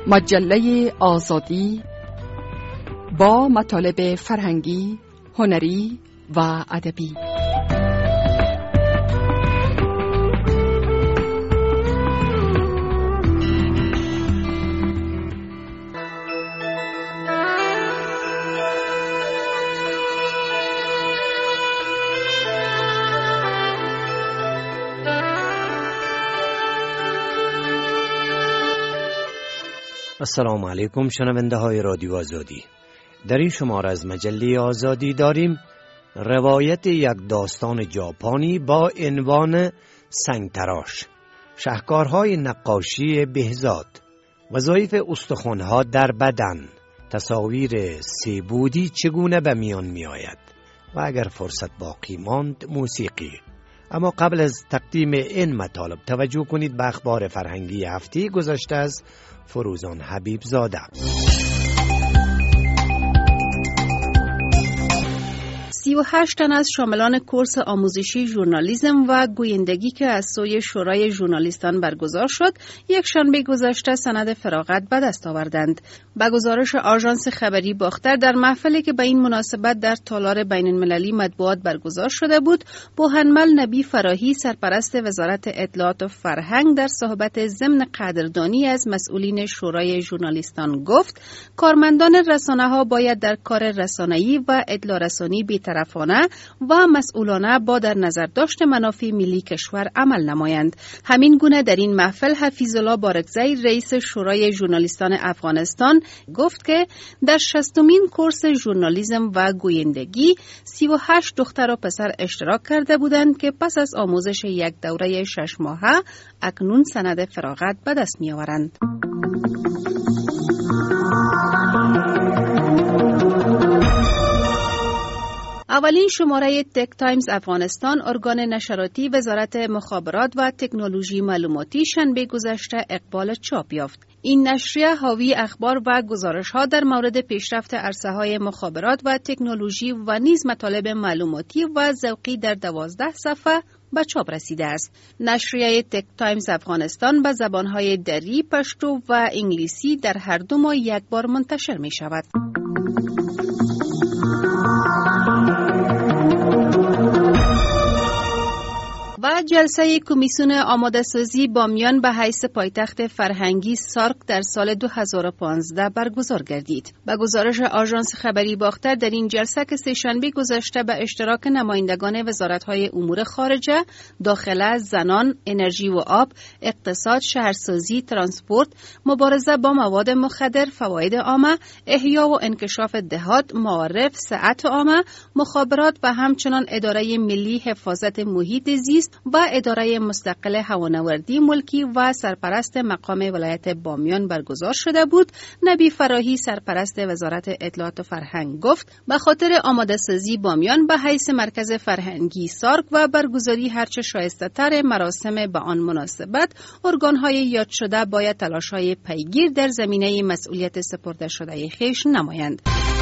مجله آزادی با مطالب فرهنگی، هنری و ادبی. السلام علیکم شنونده های رادیو آزادی. در این شماره از مجله آزادی داریم روایت یک داستان ژاپنی با عنوان سنگتراش، شاهکارهای نقاشی بهزاد، وظایف استخوان‌ها در بدن، تصاویر سه‌بعدی چگونه به میان می آید و اگر فرصت باقی ماند موسیقی. اما قبل از تقدیم این مطالب توجه کنید به اخبار فرهنگی هفته گذشته از فروزان حبیب زاده. 38 تن از شاملان کورس آموزشی ژورنالیسم و گویندگی که از سوی شورای ژورنالیستان برگزار شد، یک شنبه گذشته سند فراغت به دست آوردند. به گزارش آژانس خبری باختر، در محفلی که به این مناسبت در تالار بین المللی مطبوعات برگزار شده بود، بوهنمل نبی فراهی سرپرست وزارت اطلاعات و فرهنگ در صحبت ضمن قدردانی از مسئولین شورای ژورنالیستان گفت: کارمندان رسانه‌ها باید در کار رسانه‌ای و اطلاع رسانی بی‌طرفانه و مسئولانه با در نظر داشت منافع ملی کشور عمل نمایند. همین گونه در این محفل حفیظالله بارکزی رئیس شورای ژورنالیستان افغانستان گفت که در 60مین کورس ژورنالیسم و گویندگی 38 دختر و پسر اشتراک کرده بودند که پس از آموزش یک دوره 6 ماهه اکنون سند فراغت به دست می آورند. اولین شماره تک تایمز افغانستان، ارگان نشراتی وزارت مخابرات و تکنولوژی معلوماتی، شنبه گذشته اقبال چاپ یافت. این نشریه حاوی اخبار و گزارش‌ها در مورد پیشرفت عرصه‌های مخابرات و تکنولوژی و نیز مطالب معلوماتی و ذوقی در 12 صفحه به چاپ رسیده است. نشریه تک تایمز افغانستان به زبان‌های دری، پشتو و انگلیسی در هر 2 ماه یک بار منتشر می‌شود. و جلسه کمیسیون آماده سازی بامیان به حیث پایتخت فرهنگی سارک در سال 2015 برگزار گردید. به گزارش آژانس خبری باختر، در این جلسه که سه‌شنبه گذشته به اشتراک نمایندگان وزارت‌های امور خارجه، داخله، زنان، انرژی و آب، اقتصاد، شهرسازی، ترانسپورت، مبارزه با مواد مخدر، فواید عامه، احیا و انکشاف دهات، معارف، صحت عامه، مخابرات و همچنان اداره ملی حفاظت محیط زیست و اداره مستقل هوانوردی ملکی و سرپرست مقام ولایت بامیان برگزار شده بود. نبی فراهی سرپرست وزارت اطلاعات و فرهنگ گفت: به خاطر آماده سازی بامیان به حیث مرکز فرهنگی سارک و برگزاری هرچه شایسته تر مراسم به آن مناسبت، ارگان‌های یاد شده باید تلاش‌های پیگیر در زمینه مسئولیت سپرده شده خویش نمایند.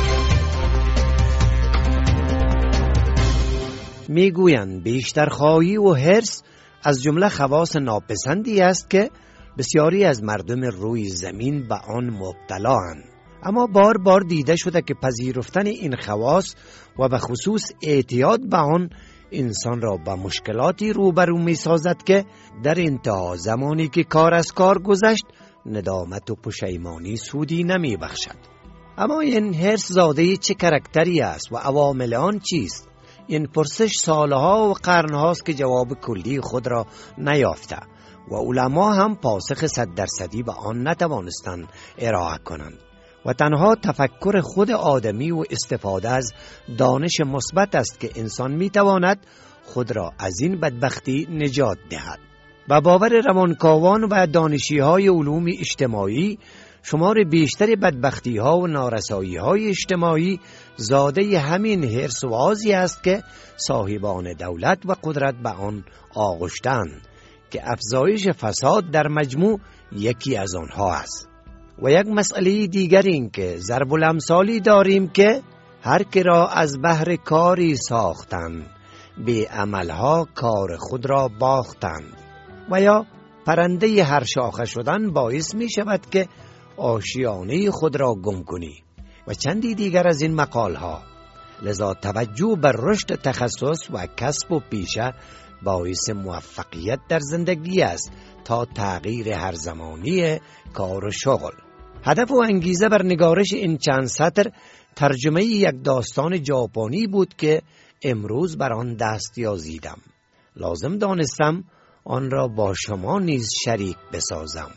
میگویند بیشتر خواهی و حرص از جمله خواص ناپسندی است که بسیاری از مردم روی زمین به آن مبتلااند. اما بار بار دیده شده که پذیرفتن این خواص و به خصوص اعتیاد به آن انسان را به مشکلاتی روبرو می سازد که در انتها زمانی که کار از کار گذشت ندامت و پشیمانی سودی نمی بخشد. اما این حرص زاده چه کاراکتری است و عوامل آن چیست؟ این پرسش سالها و قرنهاست که جواب کلی خود را نیافته و علما هم پاسخ 100% به آن نتوانستند ارائه کنند و تنها تفکر خود آدمی و استفاده از دانش مثبت است که انسان میتواند خود را از این بدبختی نجات دهد. به باور روانکاوان و دانشیهای علوم اجتماعی، شمار بیشتر بدبختی ها و نارسایی های اجتماعی زاده همین حرص و آزی است که صاحبان دولت و قدرت به آن آغشتند که افزایش فساد در مجموع یکی از آنها است. و یک مسئله دیگر این که ضرب الامثالی داریم که هر که را از بهر کاری ساختند به عملها کار خود را باختند. و یا پرنده هر شاخه شدن باعث می شود که آشیانه خود را گم کنی و چندی دیگر از این مقالها. لذا توجه بر رشد تخصص و کسب و پیشه باعث موفقیت در زندگی است تا تغییر هر زمانی کار و شغل. هدف و انگیزه بر نگارش این چند سطر ترجمه یک داستان ژاپنی بود که امروز بر آن دست یازیدم. لازم دانستم آن را با شما نیز شریک بسازم.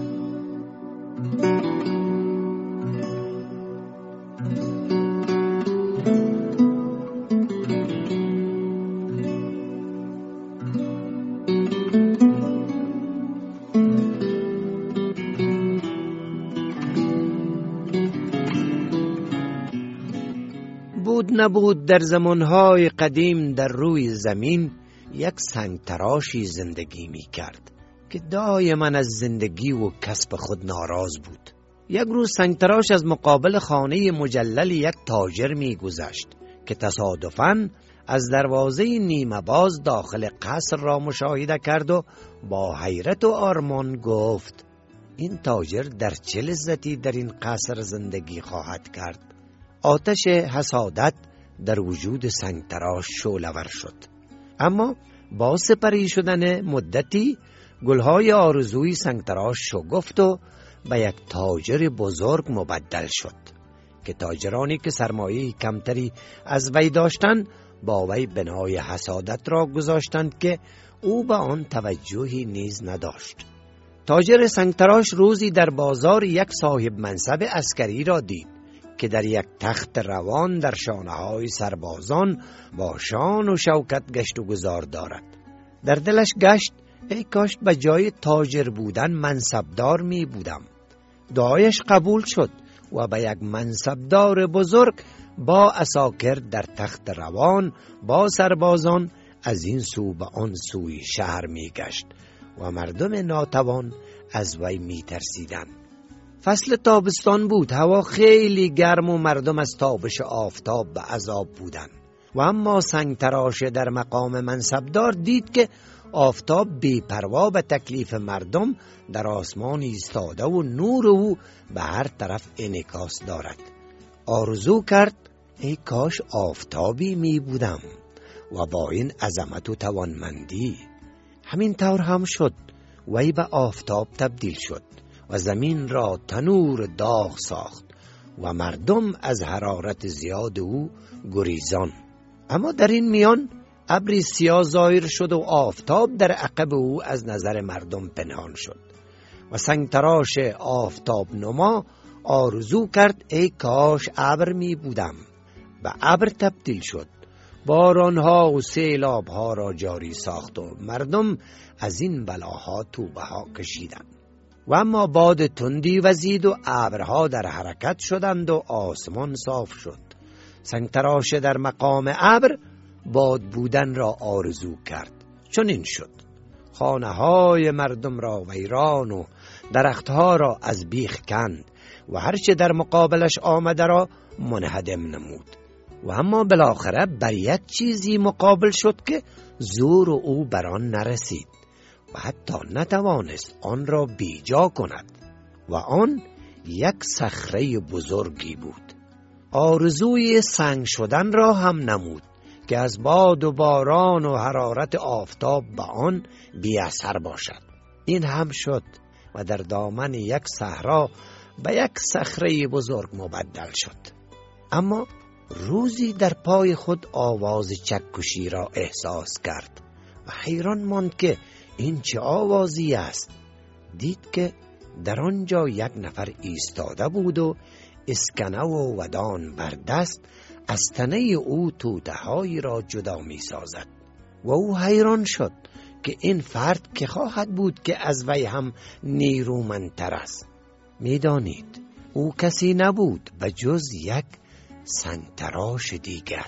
نبود در زمانهای قدیم در روی زمین یک سنگتراشی زندگی می کرد که دائما از زندگی و کسب خود ناراض بود. یک روز سنگتراش از مقابل خانه مجلل یک تاجر می گذشت که تصادفاً از دروازه نیمه باز داخل قصر را مشاهده کرد و با حیرت و آرمان گفت: این تاجر در چه لذتی در این قصر زندگی خواهد کرد؟ آتش حسادت در وجود سنگتراش شعله‌ور شد. اما با سپری شدن مدتی گلهای آرزوی سنگتراش شکفت و به یک تاجر بزرگ مبدل شد که تاجرانی که سرمایه کمتری از وی داشتند با وی بنای حسادت را گذاشتند که او به آن توجهی نیز نداشت. تاجر سنگتراش روزی در بازار یک صاحب منصب عسکری را دید که در یک تخت روان در شانه‌های سربازان با شان و شوکت گشت و گذار دارد. در دلش گشت: ای کاش به جای تاجر بودن منصبدار می بودم. دعایش قبول شد و به یک منصبدار بزرگ با عساکر در تخت روان با سربازان از این سو به آن سوی شهر می گشت و مردم ناتوان از وی می ترسیدند. فصل تابستان بود، هوا خیلی گرم و مردم از تابش آفتاب به عذاب بودند. و اما سنگتراش در مقام منصبدار دید که آفتاب بی پروا به تکلیف مردم در آسمان ایستاده و نور او به هر طرف انعکاس دارد. آرزو کرد: ای کاش آفتابی می بودم و با این عظمت و توانمندی. همین طور هم شد. وی به آفتاب تبدیل شد و زمین را تنور داغ ساخت و مردم از حرارت زیاد او گریزان. اما در این میان ابری سیاه ظاهر شد و آفتاب در عقب او از نظر مردم پنهان شد و سنگتراش آفتاب نما آرزو کرد: ای کاش ابر می بودم. به ابر تبدیل شد، بارانها و سیلابها را جاری ساخت و مردم از این بلاها توبه ها کشیدند. و اما باد تندی وزید و ابرها در حرکت شدند و آسمان صاف شد. سنگتراش در مقام ابر باد بودن را آرزو کرد. چون این شد، خانه های مردم را ویران و درختها را از بیخ کند و هرچه در مقابلش آمده را منهدم نمود. و اما بالاخره بر یک چیزی مقابل شد که زور او بر آن نرسید و حتی نتوانست آن را بیجا کند و آن یک صخره بزرگی بود. آرزوی سنگ شدن را هم نمود که از باد و باران و حرارت آفتاب به آن بی اثر باشد. این هم شد و در دامن یک صحرا به یک صخره بزرگ مبدل شد. اما روزی در پای خود آواز چکشی را احساس کرد و حیران ماند که این چه آوازی است. دید که در آنجا یک نفر ایستاده بود و اسکنه و ودان بر دست از تنه او توده‌هایی را جدا می سازد و او حیران شد که این فرد که خواهد بود که از وی هم نیرومندتر است. می دانید او کسی نبود به جز یک سنگتراش دیگر.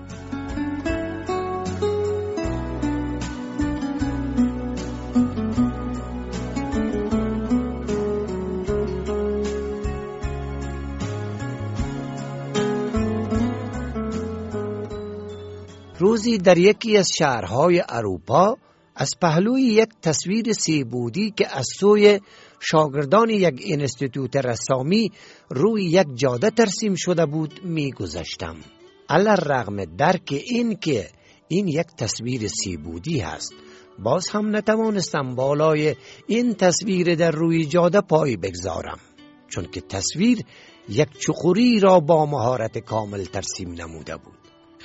روزی در یکی از شهرهای اروپا از پهلوی یک تصویر سیبودی که از سوی شاگردان یک اینستیتوت رسامی روی یک جاده ترسیم شده بود میگذشتم. علی‌الرغم درک این که این یک تصویر سیبودی است، باز هم نتوانستم بالای این تصویر در روی جاده پای بگذارم، چون که تصویر یک چقوری را با مهارت کامل ترسیم نموده بود،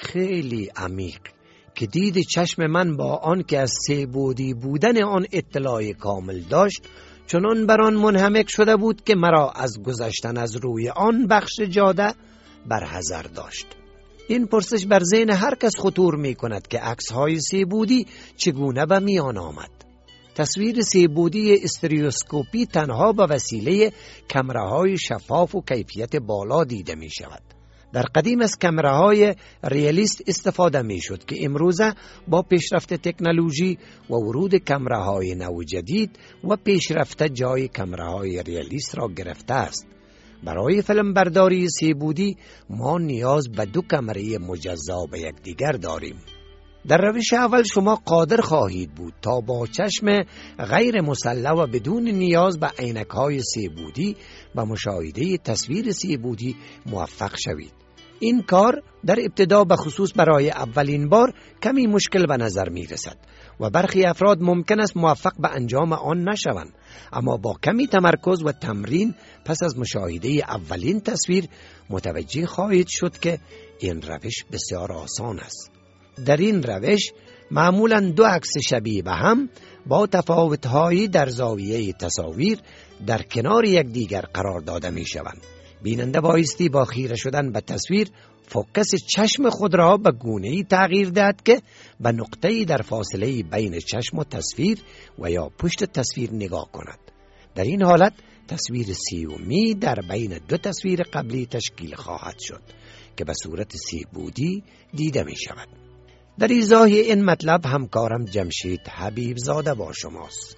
خیلی عمیق که دید چشم من با آن که از سیبودی بودن آن اطلاع کامل داشت چنان بر آن منهمک شده بود که مرا از گذشتن از روی آن بخش جاده برحذر داشت. این پرسش بر ذهن هر کس خطور می کند که عکس‌های سیبودی چگونه به میان آمد. تصویر سیبودی استریوسکوپی تنها به وسیله کامراهای شفاف و کیفیت بالا دیده می شود. در قدیم از کامراهای ریالیست استفاده می شد که امروزه با پیشرفت تکنولوژی و ورود کامراهای نو جدید و پیشرفت جای کامراهای ریالیست را گرفته است. برای فیلم برداری سیبودی ما نیاز به 2 کامره مجزا به یکدیگر داریم. در روش اول شما قادر خواهید بود تا با چشم غیر مسلح و بدون نیاز به عینک‌های سیبودی به مشاهده تصویر سیبودی موفق شوید. این کار در ابتدا به خصوص برای اولین بار کمی مشکل به نظر می رسد و برخی افراد ممکن است موفق به انجام آن نشوند، اما با کمی تمرکز و تمرین پس از مشاهده اولین تصویر متوجه خواهید شد که این روش بسیار آسان است. در این روش معمولاً 2 عکس شبیه به هم با تفاوت‌هایی در زاویه تصاویر در کنار یکدیگر قرار داده می شوند. بیننده بایستی با خیره شدن به تصویر فوکس چشم خود را به گونه‌ای تغییر دهد که به نقطه‌ای در فاصله بین چشم و تصویر و یا پشت تصویر نگاه کند. در این حالت تصویر سیومی در بین 2 تصویر قبلی تشکیل خواهد شد که به صورت سیبودی دیده می شود. در ایضاح این مطلب همکارم جمشید حبیب زاده با شماست.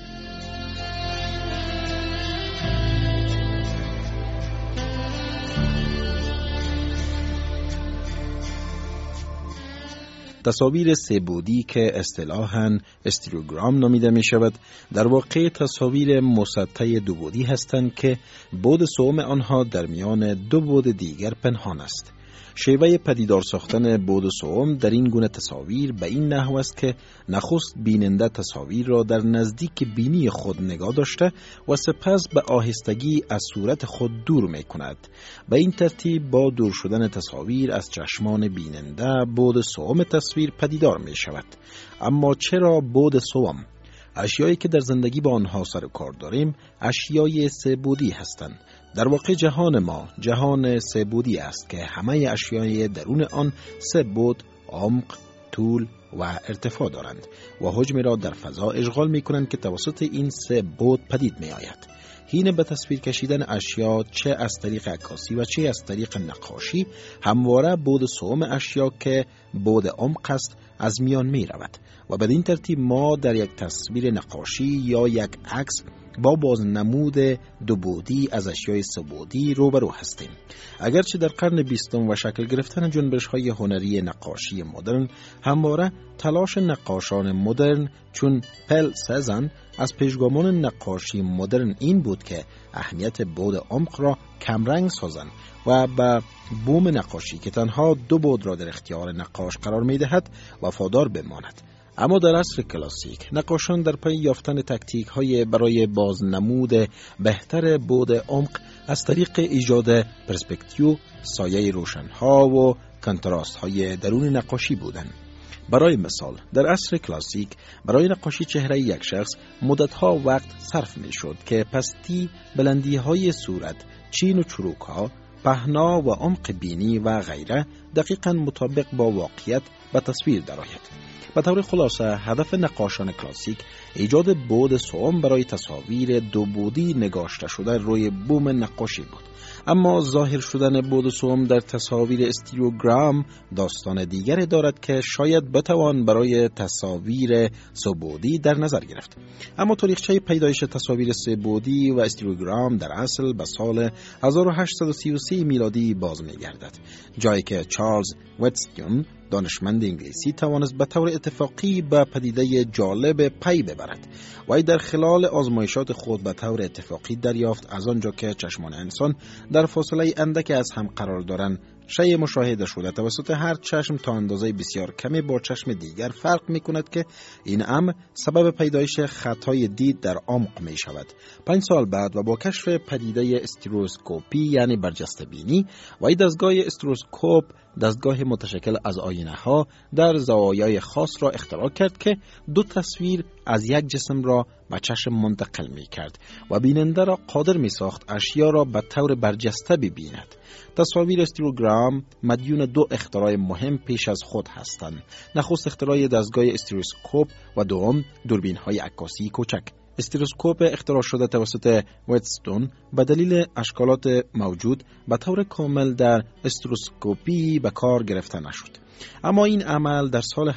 تصاویر سه‌بعدی که اصطلاحاً استریوگرام نامیده می شود، در واقع تصاویر مسطح 2 بعدی هستند که بعد سوم آنها در میان 2 بعد دیگر پنهان است. شیوه پدیدار ساختن بعد سوم در این گونه تصاویر به این نحو است که نخست بیننده تصاویر را در نزدیک بینی خود نگاه داشته و سپس به آهستگی از صورت خود دور می کند. به این ترتیب با دور شدن تصاویر از چشمان بیننده بعد سوم تصویر پدیدار می شود. اما چرا بعد سوم؟ اشیایی که در زندگی با آنها سر و کار داریم اشیای سه‌بعدی هستند. در واقع جهان ما جهان سه‌بعدی است که همه اشیای درون آن 3 بعد، عمق، طول و ارتفاع دارند و حجمی را در فضا اشغال می کنند که توسط این 3 بعد پدید می آید. حین به تصویر کشیدن اشیا چه از طریق عکاسی و چه از طریق نقاشی همواره بعد سوم اشیا که بعد عمق است از میان می رود و بدین ترتیب ما در یک تصویر نقاشی یا یک عکس با بازنمود 2 بعدی از اشیای 3 بعدی روبرو هستیم. اگرچه در قرن 20 و شکل گرفتن جنبش‌های هنری نقاشی مدرن همواره تلاش نقاشان مدرن چون پل سزن از پیشگامان نقاشی مدرن این بود که اهمیت بعد عمق را کمرنگ سازند و به بوم نقاشی که تنها 2 بعد را در اختیار نقاش قرار می‌دهد وفادار بماند. اما در عصر کلاسیک نقاشان در پی یافتن تکتیک‌های برای بازنمود بهتر بعد عمق از طریق ایجاد پرسپکتیو، سایه روشن‌ها و کنتراست‌های درون نقاشی بودند. برای مثال در عصر کلاسیک برای نقاشی چهره یک شخص مدت‌ها وقت صرف می‌شد که پستی، بلندی‌های صورت، چین و چروک‌ها، پهنا و عمق بینی و غیره دقیقاً مطابق با واقعیت به تصویر درآید. به طور خلاصه هدف نقاشان کلاسیک ایجاد بعد سوم برای تصاویر 2 بعدی نگاشته شده روی بوم نقاشی بود. اما ظاهر شدن بعد سوم در تصاویر استریوگرام داستان دیگری دارد که شاید بتوان برای تصاویر 3 بعدی در نظر گرفت. اما تاریخچه پیدایش تصاویر 3 بعدی و استریوگرام در اصل به سال 1833 میلادی باز می‌گردد، جایی که 4 چارلز وتستون دانشمند انگلیسی توانست به طور اتفاقی به پدیده جالب پی ببرد. وی در خلال آزمایشات خود به طور اتفاقی دریافت از آنجا که چشمان انسان در فاصله اندک از هم قرار دارند، شیء مشاهده شده توسط هر چشم تا اندازه بسیار کمی با چشم دیگر فرق می کند که این امر سبب پیدایش خطای دید در عمق می شود. 5 سال بعد و با کشف پدیده استروسکوپی یعنی برجسته بینی، و دستگاه استروسکوپ دستگاه متشکل از آینه ها در زوایای خاص را اختراع کرد که 2 تصویر از یک جسم را به چشم منتقل می کرد و بیننده را قادر می ساخت اشیا را به طور برجسته ببیند. تصاویر استروگرام مدیون 2 اختراع مهم پیش از خود هستند. نخست اختراع دستگاه استروسکوپ و دوم دوربین های عکاسی کوچک. استروسکوپ اختراع شده توسط وتستون به دلیل اشکالات موجود به طور کامل در استروسکوپی به کار گرفته نشد. اما این عمل در سال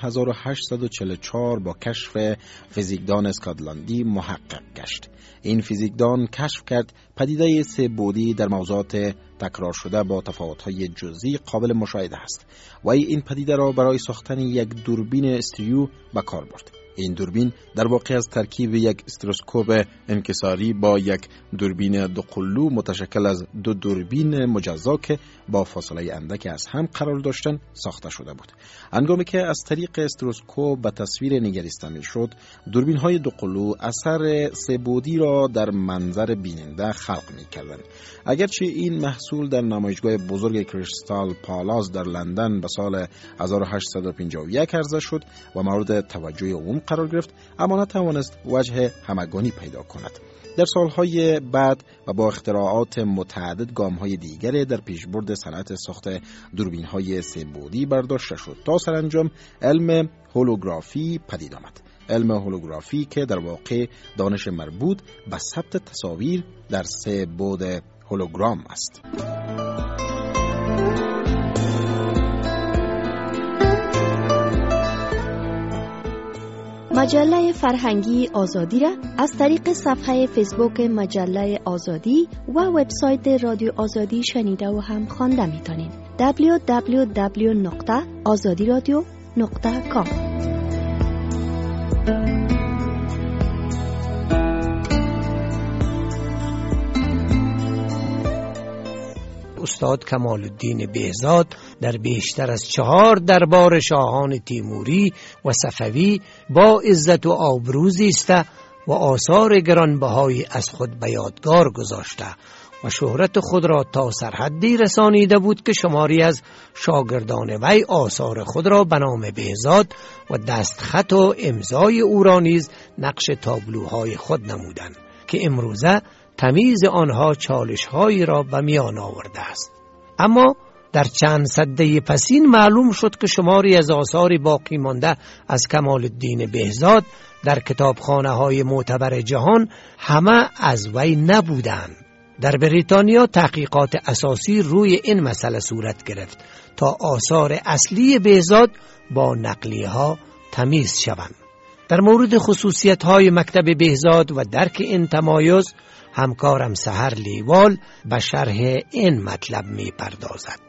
1844 با کشف فیزیکدان اسکاتلندی محقق گشت. این فیزیکدان کشف کرد پدیده 3 بعدی در موضوعات تکرار شده با تفاوت‌های جزئی قابل مشاهده است و این پدیده را برای ساختن یک دوربین استریو به کار برد. این دوربین در واقع از ترکیب یک استروسکوپ انکساری با یک دوربین 2 قلو متشکل از 2 دوربین مجزا که با فاصله اندک از هم قرار داشتند ساخته شده بود. هنگامی که از طریق استروسکوپ به تصویر نگریسته می‌شد، دوربین‌های 2 قلو اثر 3 بعدی را در منظر بیننده خلق می‌کردند. اگرچه این محصول در نمایشگاه بزرگ کریستال پالاس در لندن به سال 1851 عرضه شد و مورد توجه عموم قرار گرفت، اما نتوانست وجه همگانی پیدا کند. در سالهای بعد و با اختراعات متعدد گام‌های دیگر در پیشبرد صنعت ساخت دوربین‌های 3 بعدی برداشته شد تا سرانجام علم هولوگرافی پدید آمد. علم هولوگرافی که در واقع دانش مربوط به ثبت تصاویر در 3 بعد هولوگرام است. مجله فرهنگی آزادی را از طریق صفحه فیسبوک مجله آزادی و وبسایت رادیو آزادی شنیده و هم خوانده می‌تونید. www.azadiradio.com. استاد کمال الدین بهزاد در بیشتر از 4 دربار شاهان تیموری و صفوی با عزت و آبرو زیسته و آثار گرانبهایی از خود به یادگار گذاشته و شهرت خود را تا سرحدی رسانیده بود که شماری از شاگردان وی آثار خود را به نام بهزاد و دستخط و امضای او را نیز نقش تابلوهای خود نمودند که امروزه تمیز آنها چالش‌هایی را به میان آورده است. اما در چند سده پسین معلوم شد که شماری از آثار باقی مانده از کمال الدین بهزاد در کتابخانه‌های معتبر جهان همه از وی نبودند. در بریتانیا تحقیقات اساسی روی این مسئله صورت گرفت تا آثار اصلی بهزاد با نقلیه‌ها تمیز شوند. در مورد خصوصیت‌های مکتب بهزاد و درک این تمایز همکارم سحر لیوال به شرح این مطلب می پردازد.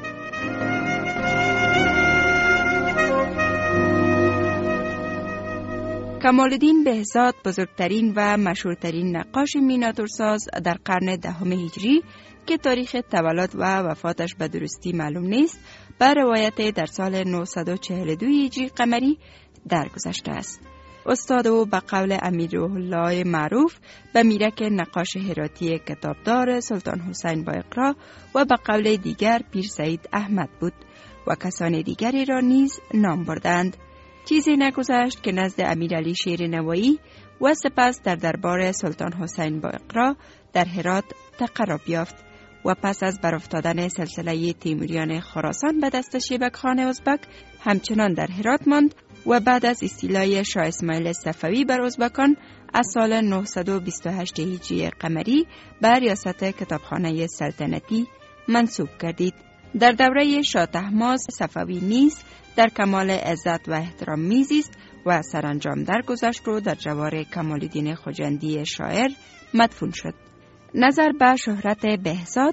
کمال الدین بهزاد بزرگترین و مشهورترین نقاش مینیاتورساز در قرن 10 هجری که تاریخ تولد و وفاتش به درستی معلوم نیست، به روایت در سال 942 هجری قمری درگذشته است. استاد او به قول امیر روح الله معروف به میرک نقاش هراتی کتابدار سلطان حسین با اقرا و به قول دیگر پیر سید احمد بود و کسان دیگری را نیز نام بردند. چیزی نگذشت که نزد امیرعلی شیر نوایی و سپس در دربار سلطان حسین با اقرا در هرات تقرب یافت و پس از برافتادن سلسله تیموریان خراسان به دست شیبک خان ازبک همچنان در هرات ماند و بعد از استیلای شاه اسماعیل صفوی بر ازبکان از سال 928 هجری قمری به ریاست کتابخانه سلطنتی منصوب گردید. در دوره شاه طهماسب صفوی نیز در کمال عزت و احترام میزیست و سرانجام درگذشت و در جوار کمال الدین خجندی شاعر مدفون شد. نظر به شهرت بهزاد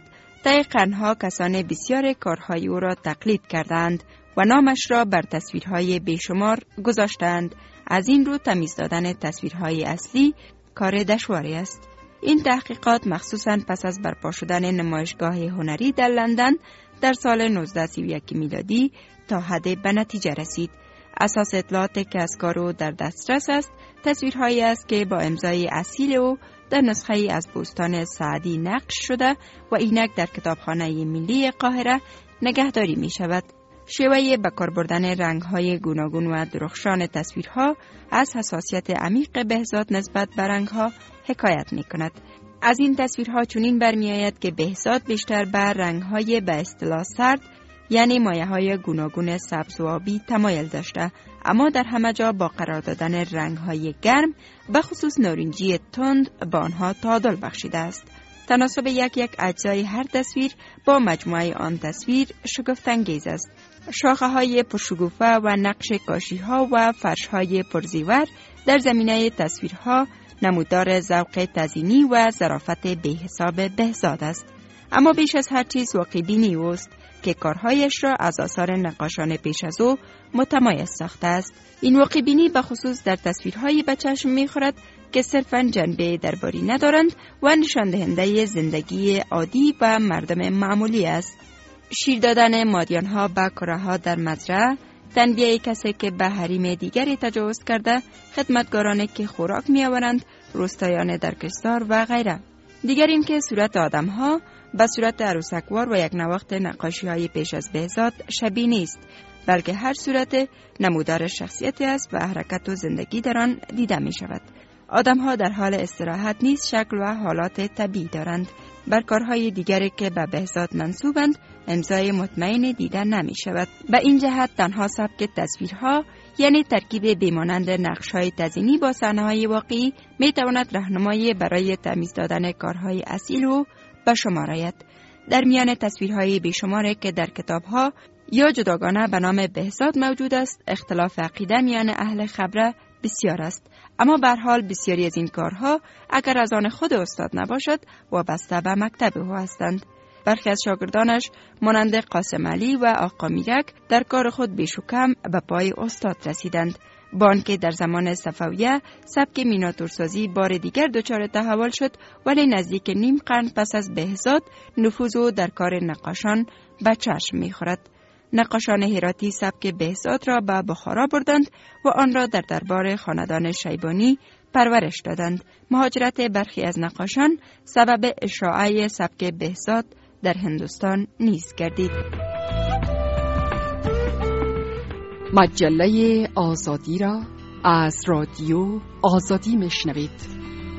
طی قرنها کسان بسیار کارهای او را تقلید کردند و نامش را بر تصویرهای بیشمار گذاشتند. از این رو تمیز دادن تصویرهای اصلی کار دشواری است. این تحقیقات مخصوصاً پس از برپا شدن نمایشگاه هنری در لندن در سال 1931 میلادی تا حد به نتیجه رسید. اساس اطلاعاتی که از کار او در دسترس است، تصویرهایی است که با امضای اصیل او در نسخه‌ای از بوستان سعدی نقش شده و اینک در کتابخانه ملی قاهره نگهداری می شود. شیوه به کار بردن رنگ‌های گوناگون و درخشان تصویرها از حساسیت عمیق بهزاد نسبت به رنگ‌ها حکایت می‌کند. از این تصویرها چنین برمی‌آید که بهزاد بیشتر به رنگ‌های به اصطلاح سرد، یعنی مایه‌های گوناگون سبز و آبی تمایل داشته، اما در همه جا با قرار دادن رنگ‌های گرم به خصوص نارنجی تند به آنها تعادل بخشیده است. تناسب یک اجزای هر تصویر با مجموعه آن تصویر شگفت‌انگیز است. شاخه‌های پرشکوفه و نقش کاشی‌ها و فرش‌های پرزیور در زمینه تصویرها نمودار ذوق تزئینی و ظرافت بی‌حساب بهزاد است. اما بیش از هر چیز واقع‌بینی اوست که کارهایش را از آثار نقاشان پیش از او متمایز ساخته است. این واقع‌بینی به خصوص در تصویرهایی به چشم می‌خورد که صرفاً جنبه درباری ندارند و نشان دهنده زندگی عادی و مردم معمولی است. شیر دادن مادیان‌ها به کره‌ها در مزرعه، تنبیه کسی که به حریم دیگری تجاوز کرده، خدمتگارانی که خوراک می‌آورند، روستایان در کشتار و غیره. دیگر این که صورت آدم‌ها به صورت عروسکوار و یک نواخت نقاشی‌های پیش از بهزاد شبیه نیست، بلکه هر صورت نمودار شخصیتی است و حرکت و زندگی در آن دیده می‌شود. آدم‌ها در حال استراحت نیز شکل و حالات طبیعی دارند. بر کارهای دیگری که به بهزاد منسوبند امضای مطمئن دیده نمی شود. به این جهت تنها سبک تصویرها، یعنی ترکیب بیمانند نقش‌های تزئینی با صحنه‌های واقعی، می تواند راهنمایی برای تمیز دادن کارهای اصیل او به شمار آید. در میان تصویرهای بیشماری که در کتاب‌ها یا جداگانه به نام بهزاد موجود است، اختلاف عقیده میان اهل خبره بسیار است. اما به هر حال بسیاری از این کارها اگر از آن خود استاد نباشد وابسته به مکتب او هستند. برخی از شاگردانش مانند قاسم علی و آقا میرک در کار خود بیش و کم به پای استاد رسیدند. با آنکه در زمان صفویه سبک مینیاتورسازی بار دیگر دچار تحول شد، ولی نزدیک نیم قرن پس از بهزاد نفوذ او در کار نقاشان به چشم می‌خورد. نقاشان هراتی سبک بهزاد را به بخارا بردند و آن را در دربار خاندان شیبانی پرورش دادند. مهاجرت برخی از نقاشان سبب اشاعه سبک بهزاد در هندوستان نیز گردید. مجله آزادی را از رادیو آزادی میشنوید.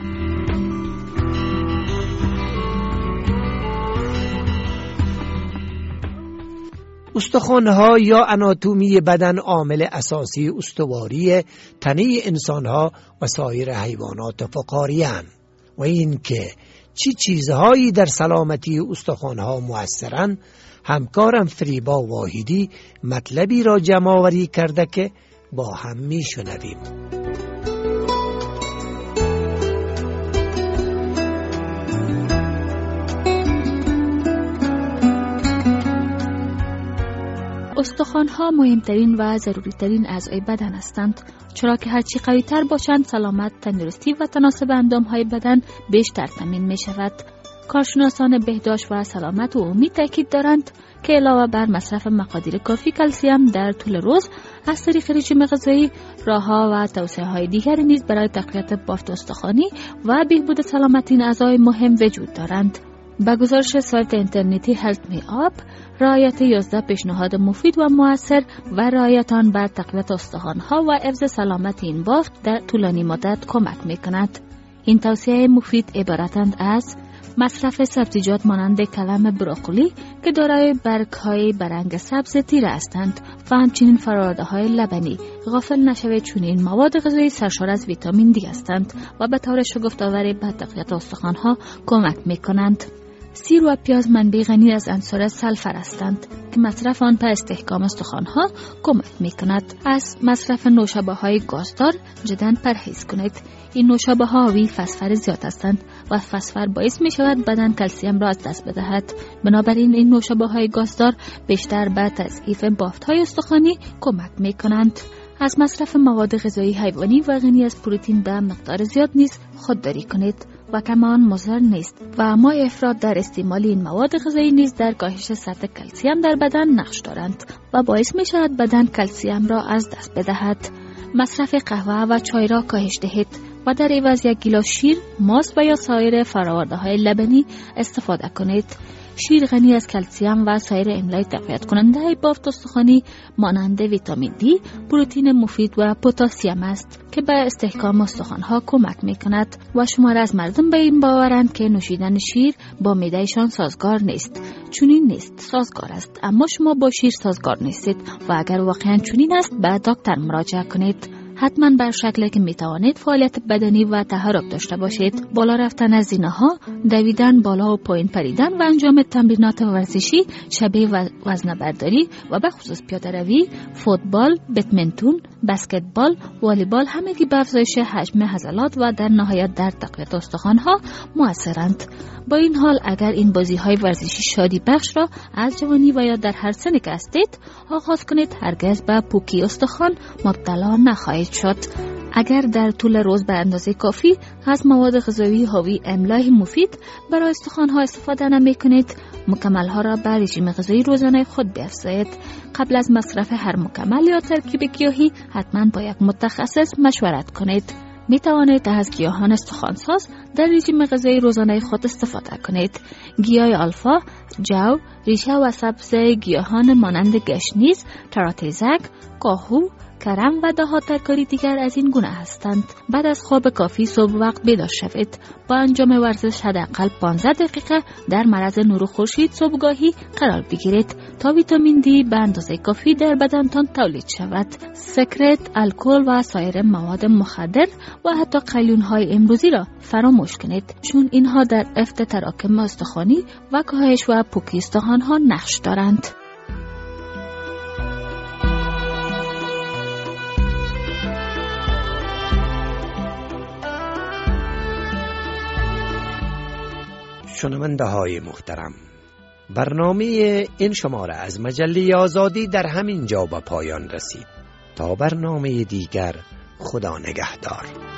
استخوان‌ها یا اناتومی بدن عامل اساسی استواری تنه انسان‌ها و سایر حیوانات فقاری‌اند و این که چی چیزهایی در سلامتی استخوان‌ها مؤثرند، همکارم فریبا واحدی مطلبی را جمع‌آوری کرده که با هم می‌شنویم. استخوان‌ها مهمترین و ضروری‌ترین اعضای بدن هستند، چرا که هرچی قوی‌تر باشند سلامت، تندرستی و تناسب اندام‌های بدن بیشتر تامین می‌شود. کارشناسان بهداشت و سلامت عمومی تاکید دارند که علاوه بر مصرف مقادیر کافی کلسیم در طول روز از طریق رژیم غذایی، راه‌ها و توصیه‌های دیگری نیز برای تقویت بافت استخوانی و بهبود سلامت این اعضای مهم وجود دارند. با گزارش سایت اینترنتی هلت می آپ، رعایت 11 پیشنهاد مفید و مؤثر و رعایت آن بر تقویت استخوان‌ها و حفظ سلامت این بافت در طولانی مدت کمک می‌کند. این توصیه مفید عبارتند از مصرف سبزیجات مانند کلم بروکلی که دارای برگ‌های برنگ سبز تیره هستند و همچنین فرآورده‌های لبنی. غافل نشوید چون این مواد غذایی سرشار از ویتامین دی هستند و به طور شگفت‌آور به تقویت استخوان‌ها کمک می‌کنند. سیر و پیاز منبع غنی از عنصر سلفر هستند که مصرف آن به استحکام استخوان‌ها کمک می‌کند. از مصرف نوشابه‌های گازدار جداً پرهیز کنید. این نوشابه‌ها حاوی فسفر زیاد هستند و فسفر باعث می شود بدن کلسیم را از دست بدهد. بنابراین این نوشابه‌های گازدار بیشتر به تضعیف بافت‌های استخوانی کمک می کنند. از مصرف مواد غذایی حیوانی و غنی از پروتئین به مقدار زیاد نیز خودداری کنید و کمان مضر نیست و اما افراط در استعمال این مواد غذایی نیز در کاهش سطح کلسیم در بدن نقش دارند و باعث می شود بدن کلسیم را از دست بدهد. مصرف قهوه و چای را کاهش دهید و در عوض 1 گیلاس شیر، ماست و یا سایر فرآورده‌های لبنی استفاده کنید. شیر غنی از کلسیم و سایر املاح تقویت کننده بافت استخوانی مانند ویتامین دی، پروتئین مفید و پتاسیم است که به استحکام استخوان‌ها کمک می‌کند و شمار از مردم به این باورند که نوشیدن شیر با معده‌شان سازگار نیست. چنین نیست، سازگار است، اما شما با شیر سازگار نیستید و اگر واقعاً چنین است به دکتر مراجعه کنید. حتما بر شکلی که میتوانید فعالیت بدنی و تحرک داشته باشید. بالا رفتن از زینه‌ها، دویدن بالا و پایین پریدن و انجام تمرینات ورزشی شبیه وزنه‌برداری و به خصوص پیاده‌روی، فوتبال، بدمینتون، بسکتبال، والیبال همگی به افزایش حجم عضلات و در نهایت در تقویت استخوان‌ها مؤثرند. با این حال اگر این بازی‌های ورزشی شادی بخش را از جوانی و یا در هر سنی که هستید آغاز کنید، هرگز به پوکی استخوان مبتلا نخواهید شد. اگر در طول روز به اندازه کافی از مواد غذایی حاوی املاح مفید برای استخوان‌ها استفاده نمی‌کنید، مکمل‌ها را به رژیم غذایی روزانه خود بیفزایید. قبل از مصرف هر مکمل یا ترکیب گیاهی حتما با یک متخصص مشورت کنید. می توانید از گیاهان استخوانساز در رژیم غذایی روزانه خود استفاده کنید. گیاه آلفا، جو، ریشه و سبز گیاهان مانند گشنیز، تراتیزک، کاهو، کرم و ده‌ها ترکاری دیگر از این گونه هستند. بعد از خواب کافی صبح وقت بیدار شوید. با انجام ورزش حداقل 15 دقیقه در معرض نور خورشید صبحگاهی قرار بگیرید تا ویتامین دی به اندازه کافی در بدنتان تولید شود. سکرت، الکل و سایر مواد مخدر و حتی قلیون‌های امروزی را فراموش کنید، چون اینها در افت تراکم استخوانی و کاهش و پوکی استخوان‌ها نقش دارند. شنونده های محترم، برنامه این شماره از مجله آزادی در همین جا به پایان رسید. تا برنامه دیگر، خدا نگهدار.